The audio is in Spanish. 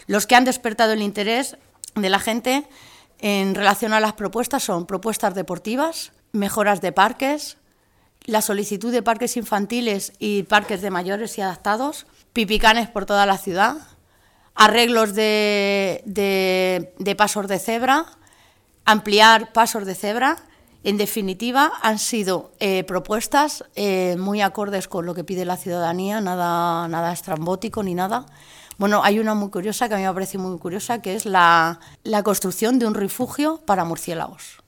Los que han despertado el interés de la gente en relación a las propuestas son propuestas deportivas, mejoras de parques, la solicitud de parques infantiles y parques de mayores y adaptados, pipicanes por toda la ciudad, arreglos de pasos de cebra, ampliar pasos de cebra. En definitiva, han sido propuestas muy acordes con lo que pide la ciudadanía, nada estrambótico ni nada. Bueno, hay una muy curiosa, que a mí me parece muy curiosa, que es la construcción de un refugio para murciélagos.